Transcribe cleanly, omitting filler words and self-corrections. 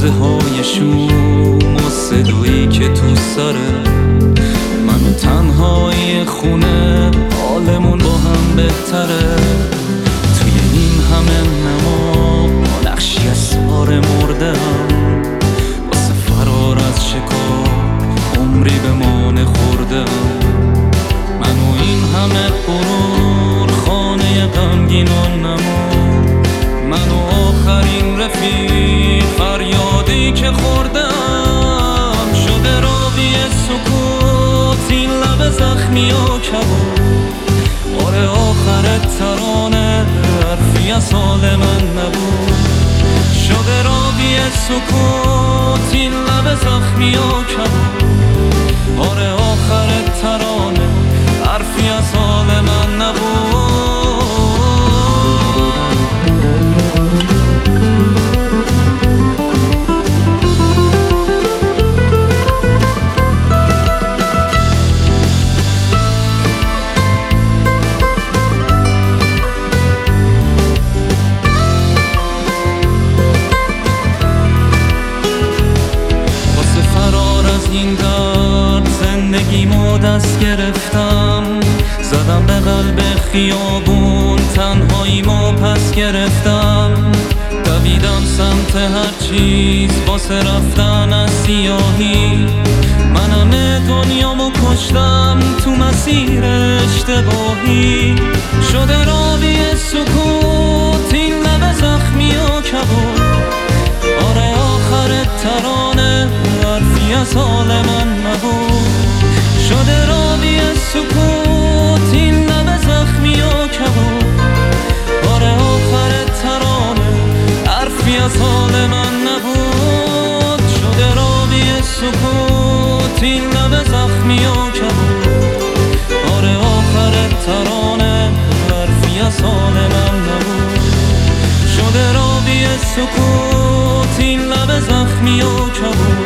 لحظه های شوم و صدایی که تو سره من و تنهای خونه حالمون با هم بهتره. توی این همه نما نقشی از سار مرده هم واسه فرار از شکار عمری به مانه خورده هم. من و این همه غرور خانه غمگین و نما من و آخرین رفیق فریادی که خوردم شده راوی سکوت این لب زخمی و کبود. آره آخر ترانه حرفی از حال من نبود. شده راوی سکوت این لب زخمی و کبود. آره آخر ترانه حرفی از حال من نبود. زندگیمو دست گرفتم زدم به قلب خیابون تنهاییمو پس گرفتم. دویدم سمت هر چیز واسه رفتن از سیاهی. من همه دنیامو کشتم تو مسیر اشتباهی. شده راوی سکوت این لب زخمی و کبود. آره آخر ترانه حرفی از حال من نبود. شده راوی سکوت این لب زخمی و کبود. آره آخر ترانه حرفی از حال من نبود. شده راوی سکوت این لب زخمی و کبود. آره آخر ترانه حرفی از حال من نبود. شده راوی سکوت این لب زخمی و کبود.